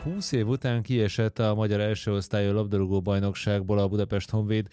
20 év után kiesett a magyar első osztályú labdarúgó bajnokságból a Budapest Honvéd.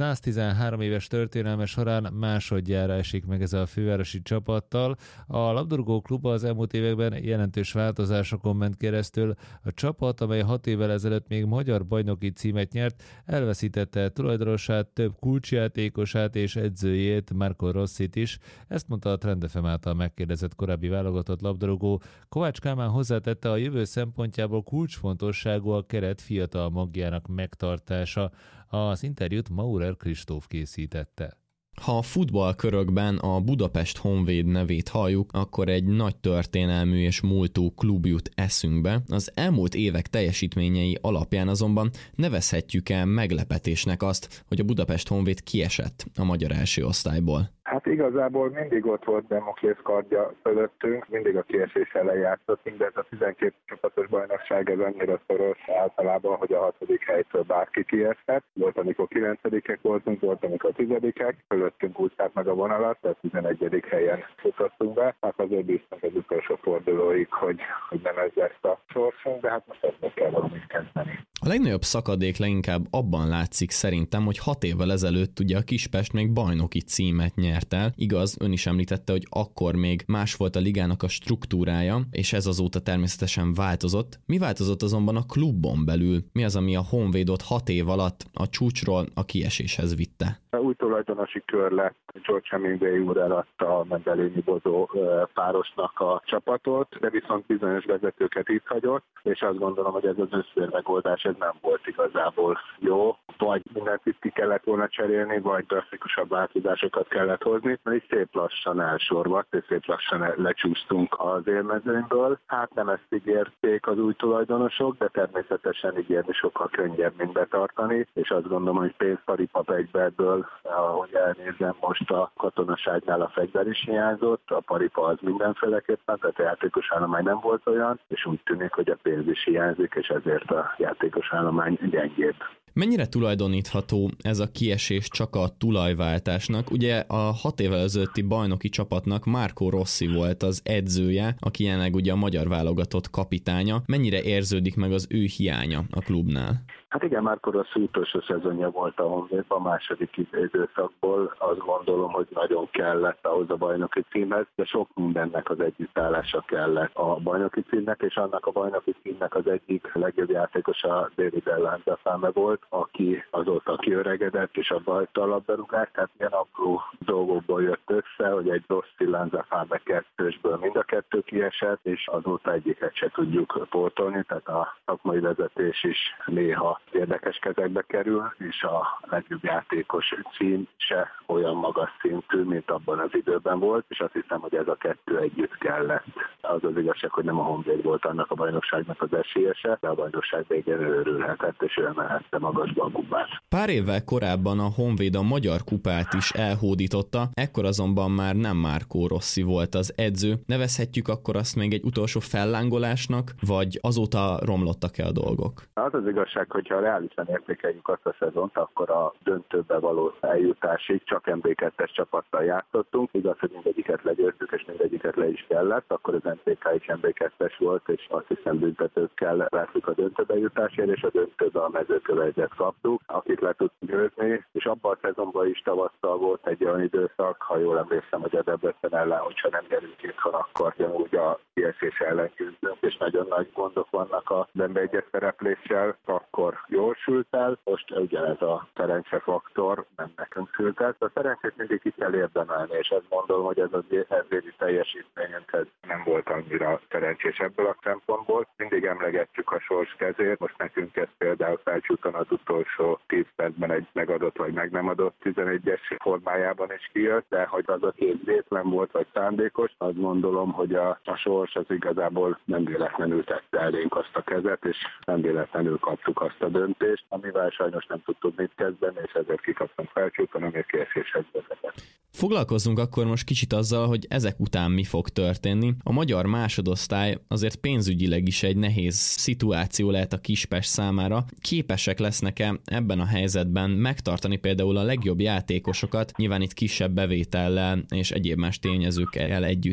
113 éves történelme során másodjára esik meg ez a fővárosi csapattal. A labdarúgó klub az elmúlt években jelentős változásokon ment keresztül. A csapat, amely 6 évvel ezelőtt még magyar bajnoki címet nyert, elveszítette tulajdonosát, több kulcsjátékosát és edzőjét, Marco Rossit is. Ezt mondta a Trend FM által megkérdezett korábbi válogatott labdarúgó. Kovács Kálmán hozzátette, a jövő szempontjából kulcsfontosságú a keret fiatal magjának megtartása. Az interjút Maurer Kristóf készítette. Ha a futballkörökben a Budapest Honvéd nevét halljuk, akkor egy nagy történelmű és múltú klub jut eszünkbe. Az elmúlt évek teljesítményei alapján azonban nevezhetjük el meglepetésnek azt, hogy a Budapest Honvéd kiesett a magyar első osztályból. Hát igazából mindig ott volt Damoklész kardja fölöttünk, mindig a kiesés ellen játszottunk, de ez a 12 csapatos bajnokság ez annyira szoros általában, hogy a 6. helytől bárki kieshet. Volt, amikor 9-ek voltunk, volt, amikor 10-ek, fölöttünk úszták meg a vonalat, tehát 11. helyen futottunk be. Hát azért bíztunk az utolsó fordulóig, hogy nem ez lesz a sorsunk, de hát most ezt kell valamit kezdeni. A legnagyobb szakadék leginkább abban látszik szerintem, hogy 6 évvel ezelőtt ugye a Kispest még bajnoki címet nyert el. Igaz, ön is említette, hogy akkor még más volt a ligának a struktúrája, és ez azóta természetesen változott. Mi változott azonban a klubon belül? Mi az, ami a Honvédot 6 év alatt a csúcsról a kieséshez vitte? Új tulajdonosi kör lett, George Hemingway úr eladta a Mendelényi Bozó párosnak a csapatot, de viszont bizonyos vezetőket itt hagyott, és azt gondolom, hogy ez az összvérmegoldás ez nem volt igazából jó. Vagy mindent itt ki kellett volna cserélni, vagy drasztikusabb változásokat kellett hozni, és szép lassan elsorvadt, és szép lassan lecsúsztunk az élmezőnyből. Hát nem ezt ígérték az új tulajdonosok, de természetesen ígérni sokkal könnyebb, mint betartani, és azt gondolom, hogy pénzparipa egyből, ahogy elnézem, most a katonaságnál a fegyver is hiányzott, a paripa az mindenféleképpen, tehát a játékos állomány nem volt olyan, és úgy tűnik, hogy a pénz is hiányzik, és ezért a játékos állomány gyengébb. Mennyire tulajdonítható ez a kiesés csak a tulajváltásnak? Ugye a 6 évvel ezelőtti bajnoki csapatnak Marco Rossi volt az edzője, aki jelenleg ugye a magyar válogatott kapitánya. Mennyire érződik meg az ő hiánya a klubnál? Hát igen, Marco Rossi utolsó szezonja volt a Honvédban, a második időszakból. Azt gondolom, hogy nagyon kellett ahhoz a bajnoki címhez, de sok mindennek az együttállása kellett a bajnoki címnek, és annak a bajnoki címnek az egyik legjobb játékosa David Lanzafame volt, aki azóta kiöregedett, és abba hagyta a labdarúgást, tehát ilyen apró dolgokból jött össze, hogy egy Rossi Lanzafame kettősből mind a kettő kiesett, és azóta egyiket se tudjuk pótolni, tehát a szakmai vezetés is néha érdekes kezekbe kerül, és a legjobb játékos cím se olyan magas szintű, mint abban az időben volt, és azt hiszem, hogy ez a kettő együtt kellett. Az az igazság, hogy nem a Honvéd volt annak a bajnokságnak az esélyese, de a bajnokság végén örülhetett, és ő emelhette magasba a kupát. Pár évvel korábban a Honvéd a magyar kupát is elhódította, ekkor azonban már nem Marco Rossi volt az edző. Nevezhetjük akkor azt még egy utolsó fellángolásnak, vagy azóta romlottak-e a dolgok? Az az igazság, hogyha reálisan értékeljük azt a szezont, akkor a döntőbe való eljutásig csak MB2-es csapattal játszottunk. Igaz, hogy mindegyiket legyőztük, és mindegyiket le is kellett, akkor az MTK is MB2-es volt, és azt hiszem büntetőkkel vártuk a döntőbe jutásért, és a döntőbe a Mezőkövegyet kaptuk, akit le tudtunk győzni, és abban a szezonban is tavasszal volt egy olyan időszak, ha jól emlékszem, hogy a Debrecen ellen, hogyha nem gyerünk itthon, akkor úgy a kiesés ellen küzdünk, és nagyon nagy gondok vannak a NB1-es szerepléssel, akkor jól sült el, most ugyanez a szerencsefaktor nem nekünk sült el. A szerencsét mindig ki kell érdemelni, és azt gondolom, hogy ez az évvégi teljesítményünk nem volt annyira szerencsés ebből a szempontból. Mindig emlegetjük a sors kezét, most nekünk ez például Felcsúton az utolsó 10 percben egy megadott vagy meg nem adott 11-es formájában is kijött, de hogy az a két vétlen volt vagy szándékos, azt gondolom, hogy a sors az igazából nem véletlenül tette elénk azt a kezet, és nem véletlenül kaptuk azt a döntést, amivel sajnos nem tudtuk mit kezdeni, és ezért kikaptunk Felcsúton, ami a kieséshez vezetett. Foglalkozzunk akkor most kicsit azzal, hogy ezek után mi fog történni. A magyar másodosztály azért pénzügyileg is egy nehéz szituáció lehet a Kispest számára. Képesek lesznek-e ebben a helyzetben megtartani például a legjobb játékosokat, nyilván itt kisebb bevétellel és egyéb más tényezőkkel együtt?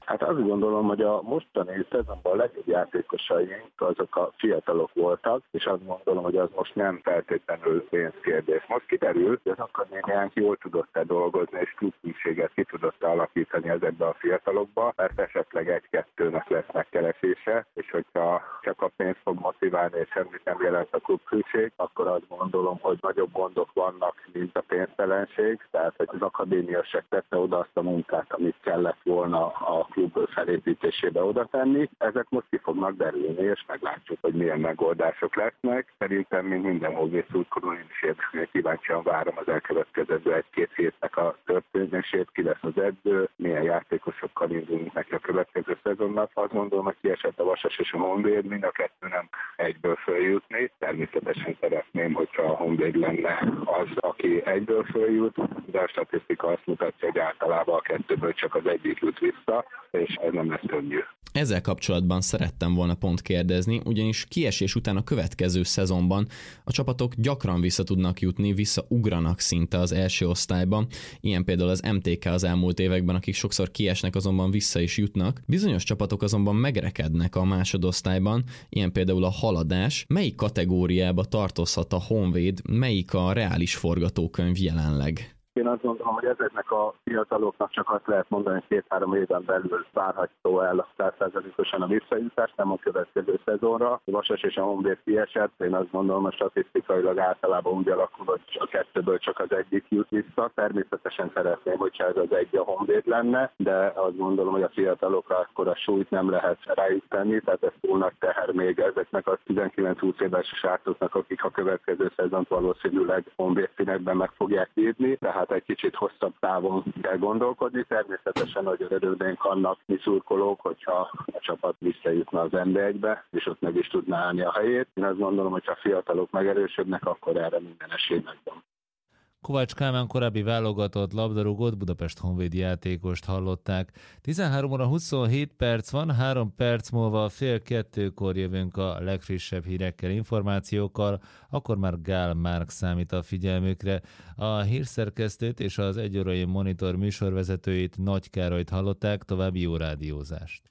Hát azt gondolom, hogy a mostani szezonban a legjobb játékosaink azok a fiatalok voltak, és azt gondolom, hogy az most nem feltétlenül pénzkérdés. Most kiderül, hogy az akadémiánk jól tudott-e dolgozni, és klubhűséget ki tudott-e alakítani ezekbe a fiatalokba, mert esetleg egy-kettőnek lesz megkeresése, és hogyha csak a pénz fog motiválni, és semmit nem jelent a klubhűség, akkor azt gondolom, hogy nagyobb gondok vannak, mint a pénztelenség, tehát hogy az akadémia se tette oda azt a munkát, amit kellett volna a klub felépítésébe oda tenni. Ezek most ki fognak derülni, és meglátjuk, hogy milyen megoldások lesznek. Szerintem, mint minden Honvéd szurkoló, én is kíváncsian várom az elkövetkezendő egy-két hétnek a történését, ki lesz az edző, milyen játékosokkal indulunk neki a következő szezonnak. Azt gondolom, hogy kiesett a Vasas és a Honvéd, mind a kettő nem egyből följutni. Természetesen szeretném, hogyha a Honvéd lenne az, aki egyből följut, de a statisztika azt mutatja, hogy általában a kettőből csak az egyik jut vissza, és ez nem lesz könnyű. Ezzel kapcsolatban szerettem volna pont kérdezni, ugyanis kiesés után a következő szezonban a csapatok gyakran vissza tudnak jutni, visszaugranak szinte az első osztályban, ilyen például az MTK az elmúlt években, akik sokszor kiesnek, azonban vissza is jutnak. Bizonyos csapatok azonban megrekednek a másodosztályban, ilyen például a Haladás. Melyik kategóriába tartozhat a Honvéd, melyik a reális forgatókönyv jelenleg? Én azt gondolom, hogy ezeknek a fiataloknak csak azt lehet mondani, hogy 2-3 éven belül várható el 100%-osan a visszajutás, nem a következő szezonra. A Vasas és a Honvéd kiesett, én azt gondolom, hogy statisztikailag általában úgy alakul, hogy a kettőből csak az egyik jut vissza. Természetesen szeretném, hogyha ez az egy a Honvéd lenne, de azt gondolom, hogy a fiatalokra akkor a súlyt nem lehet rájuk tenni, tehát ez túl nagy teher még ezeknek a 19-20 éves srácoknak, akik a következő szezont valószínűleg Honvéd színekben meg fogják írni, tehát egy kicsit hosszabb távon kell gondolkodni. Természetesen, hogy örülnénk annak mi szurkolók, hogyha a csapat visszajutna az NB1-be, és ott meg is tudná állni a helyét. Én azt gondolom, hogy ha a fiatalok megerősödnek, akkor erre minden esély megvan. Kovács Kálmán korábbi válogatott labdarúgót, Budapest Honvéd játékost hallották. 13 óra 27 perc van, 3 perc múlva 1:30 jövünk a legfrissebb hírekkel, információkkal, akkor már Gál Márk számít a figyelmükre. A hírszerkesztőt és az Egy órai Monitor műsorvezetőjét, Nagy Károlyt hallották, további jó rádiózást.